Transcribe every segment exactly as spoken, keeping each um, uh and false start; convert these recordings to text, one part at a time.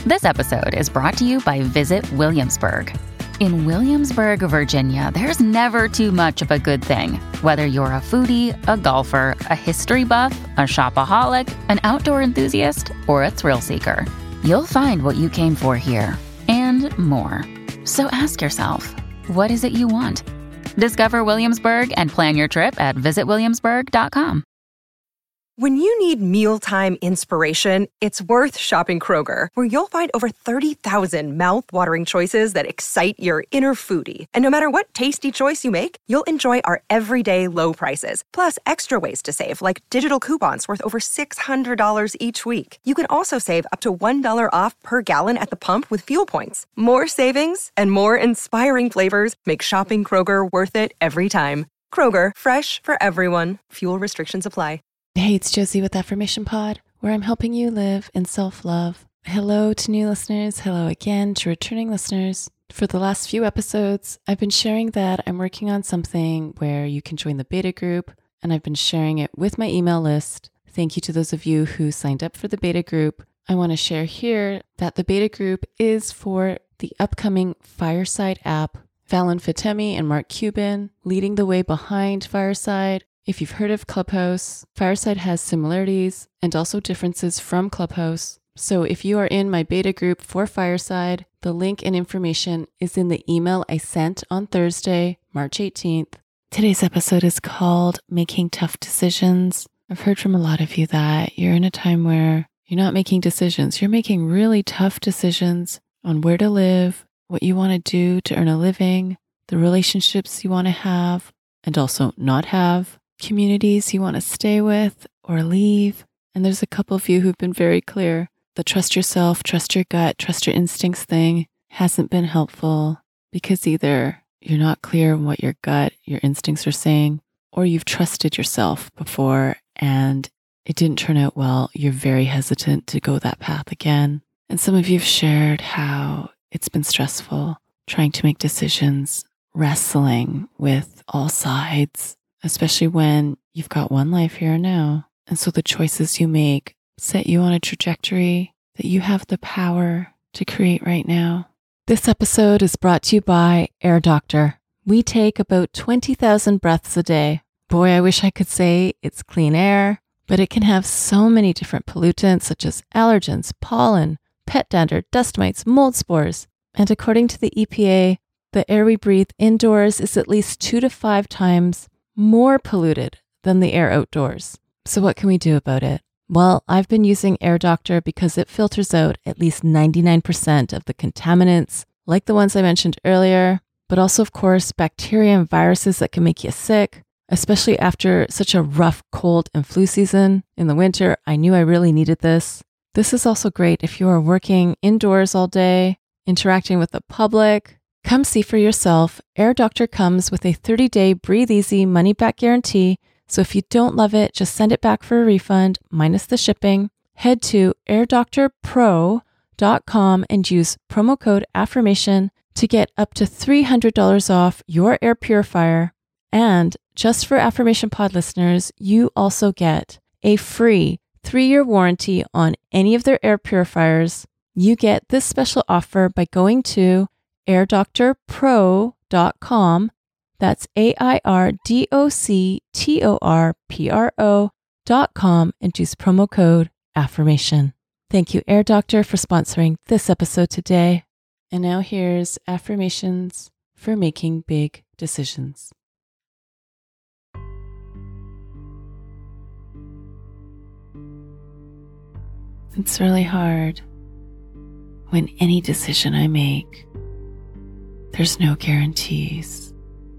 This episode is brought to you by Visit Williamsburg. In Williamsburg, Virginia, there's never too much of a good thing. Whether you're a foodie, a golfer, a history buff, a shopaholic, an outdoor enthusiast, or a thrill seeker, you'll find what you came for here and more. So ask yourself, what is it you want? Discover Williamsburg and plan your trip at visit williamsburg dot com. When you need mealtime inspiration, it's worth shopping Kroger, where you'll find over thirty thousand mouth-watering choices that excite your inner foodie. And no matter what tasty choice you make, you'll enjoy our everyday low prices, plus extra ways to save, like digital coupons worth over six hundred dollars each week. You can also save up to one dollar off per gallon at the pump with fuel points. More savings and more inspiring flavors make shopping Kroger worth it every time. Kroger, fresh for everyone. Fuel restrictions apply. Hey, it's Josie with Affirmation Pod, where I'm helping you live in self-love. Hello to new listeners. Hello again to returning listeners. For the last few episodes, I've been sharing that I'm working on something where you can join the beta group, and I've been sharing it with my email list. Thank you to those of you who signed up for the beta group. I want to share here that the beta group is for the upcoming Fireside app. Fallon Fatemi and Mark Cuban leading the way behind Fireside. If you've heard of Clubhouse, Fireside has similarities and also differences from Clubhouse. So if you are in my beta group for Fireside, the link and information is in the email I sent on Thursday, March eighteenth. Today's episode is called Making Tough Decisions. I've heard from a lot of you that you're in a time where you're not making decisions. You're making really tough decisions on where to live, what you want to do to earn a living, the relationships you want to have and also not have, communities you want to stay with or leave. And there's a couple of you who've been very clear. The trust yourself, trust your gut, trust your instincts thing hasn't been helpful because either you're not clear on what your gut, your instincts are saying, or you've trusted yourself before and it didn't turn out well. You're very hesitant to go that path again. And some of you have shared how it's been stressful trying to make decisions, wrestling with all sides, especially when you've got one life here and now. And so the choices you make set you on a trajectory that you have the power to create right now. This episode is brought to you by Air Doctor. We take about twenty thousand breaths a day. Boy, I wish I could say it's clean air, but it can have so many different pollutants such as allergens, pollen, pet dander, dust mites, mold spores. And according to the E P A, the air we breathe indoors is at least two to five times more polluted than the air outdoors. So what can we do about it? Well, I've been using Air Doctor because it filters out at least ninety-nine percent of the contaminants, like the ones I mentioned earlier, but also, of course, bacteria and viruses that can make you sick, especially after such a rough cold and flu season in the winter. I knew I really needed this. This is also great if you are working indoors all day, interacting with the public. Come see for yourself. Air Doctor comes with a thirty-day breathe easy money back guarantee. So if you don't love it, just send it back for a refund minus the shipping. Head to air doctor pro dot com and use promo code affirmation to get up to three hundred dollars off your air purifier. And just for Affirmation Pod listeners, you also get a free three-year warranty on any of their air purifiers. You get this special offer by going to air doctor pro dot com. That's A I R D O C T O R P R O dot com and use promo code affirmation. Thank you, Air Doctor, for sponsoring this episode today. And now here's affirmations for making big decisions. It's really hard when any decision I make, there's no guarantees.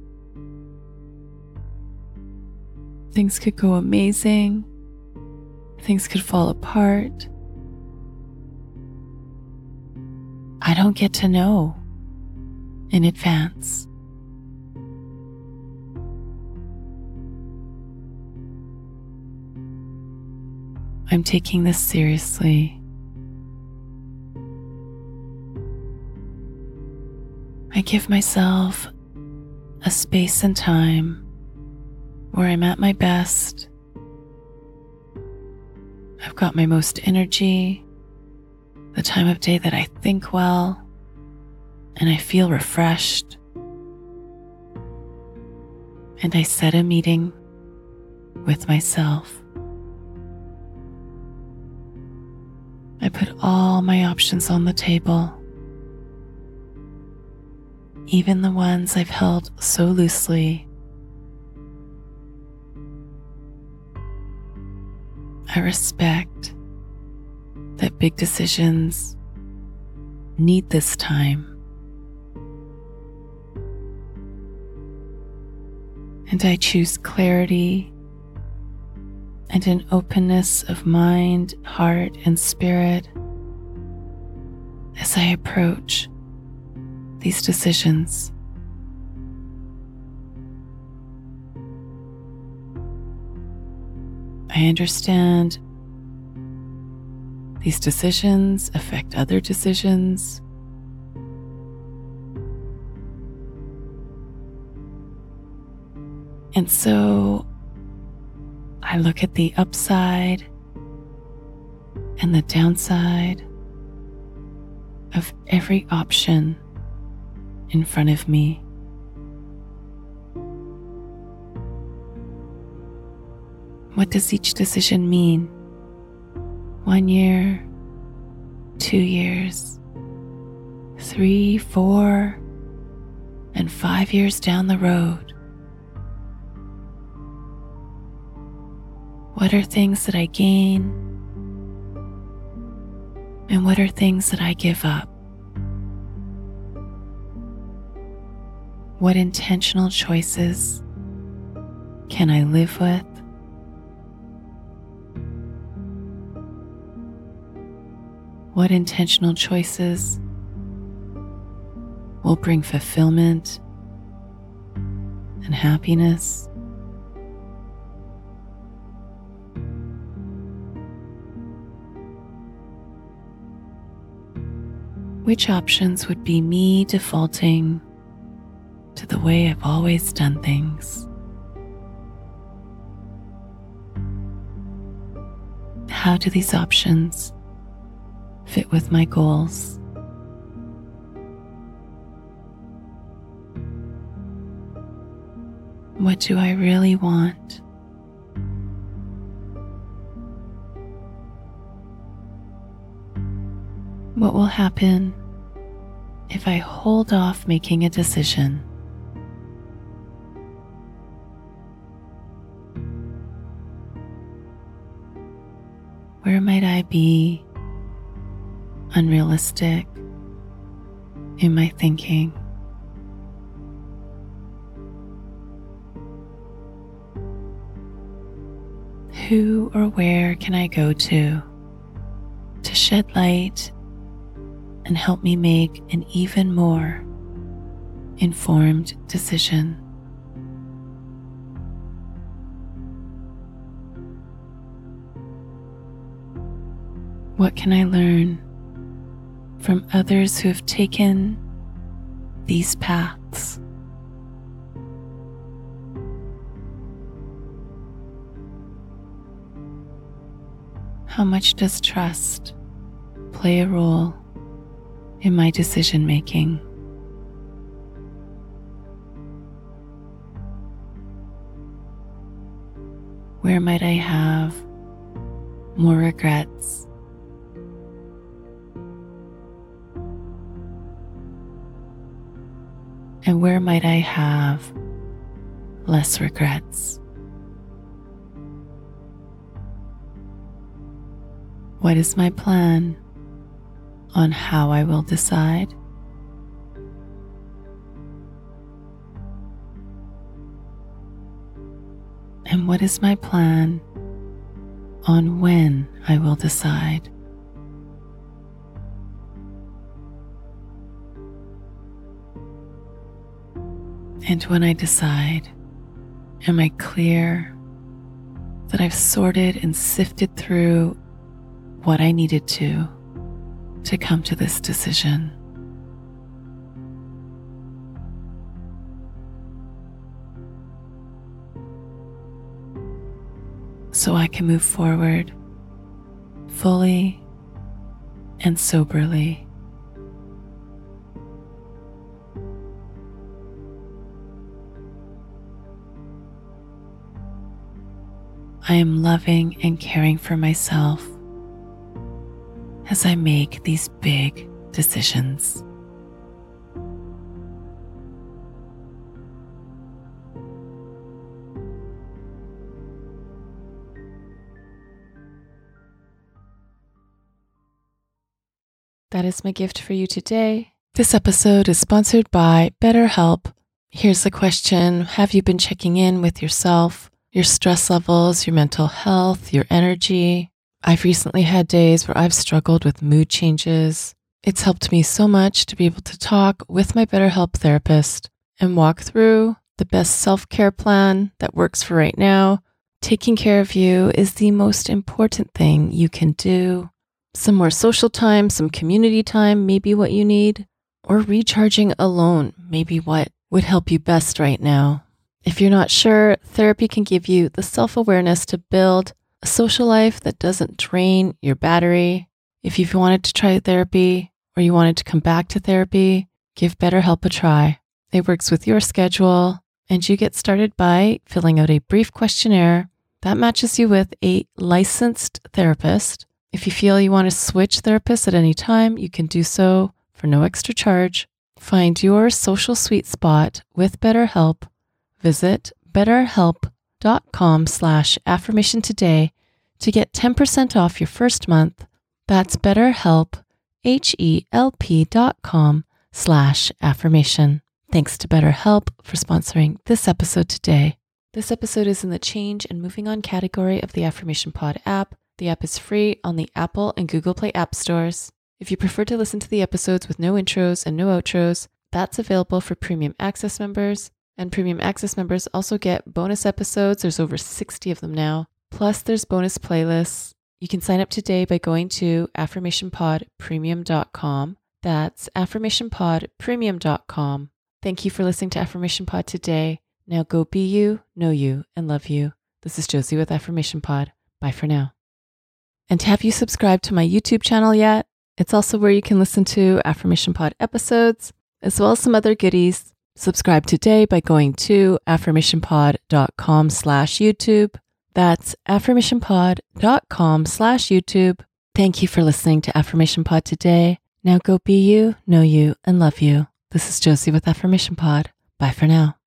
Things could go amazing. Things could fall apart. I don't get to know in advance. I'm taking this seriously. I give myself a space and time where I'm at my best. I've got my most energy. the time of day that I think well and I feel refreshed. And I set a meeting with myself. I put all my options on the table, even the ones I've held so loosely. I respect that big decisions need this time. And I choose clarity and an openness of mind, heart, and spirit as I approach these decisions. I understand these decisions affect other decisions. And so I look at the upside and the downside of every option in front of me. What does each decision mean? One year, two years, three, four, and five years down the road? What are things that I gain? And what are things that I give up? What intentional choices can I live with? What intentional choices will bring fulfillment and happiness? Which options would be me defaulting to the way I've always done things? How do these options fit with my goals? What do I really want? What will happen if I hold off making a decision? Where might I be unrealistic in my thinking? Who or where can I go to to shed light and help me make an even more informed decision? What can I learn from others who have taken these paths? How much does trust play a role in my decision making? Where might I have more regrets? And where might I have less regrets? What is my plan on how I will decide? And what is my plan on when I will decide? And when I decide, am I clear that I've sorted and sifted through what I needed to to come to this decision? So I can move forward fully and soberly. I am loving and caring for myself as I make these big decisions. That is my gift for you today. This episode is sponsored by BetterHelp. Here's the question. Have you been checking in with yourself, your stress levels, your mental health, your energy? I've recently had days where I've struggled with mood changes. It's helped me so much to be able to talk with my BetterHelp therapist and walk through the best self-care plan that works for right now. Taking care of you is the most important thing you can do. Some more social time, some community time may be what you need, or recharging alone may be what would help you best right now. If you're not sure, therapy can give you the self-awareness to build a social life that doesn't drain your battery. If you've wanted to try therapy or you wanted to come back to therapy, give BetterHelp a try. It works with your schedule, and you get started by filling out a brief questionnaire that matches you with a licensed therapist. If you feel you want to switch therapists at any time, you can do so for no extra charge. Find your social sweet spot with BetterHelp. Visit betterhelp.com slash affirmation today to get ten percent off your first month. That's BetterHelp, H-E-L-P dot com slash affirmation. Thanks to BetterHelp for sponsoring this episode today. This episode is in the Change and Moving On category of the Affirmation Pod app. The app is free on the Apple and Google Play app stores. If you prefer to listen to the episodes with no intros and no outros, that's available for Premium Access members. And Premium Access members also get bonus episodes. There's over sixty of them now. Plus, there's bonus playlists. You can sign up today by going to affirmation pod premium dot com. That's affirmation pod premium dot com. Thank you for listening to Affirmation Pod today. Now go be you, know you, and love you. This is Josie with Affirmation Pod. Bye for now. And have you subscribed to my YouTube channel yet? It's also where you can listen to Affirmation Pod episodes, as well as some other goodies. Subscribe today by going to affirmationpod.com slash YouTube. That's affirmationpod.com slash YouTube. Thank you for listening to Affirmation Pod today. Now go be you, know you, and love you. This is Josie with Affirmation Pod. Bye for now.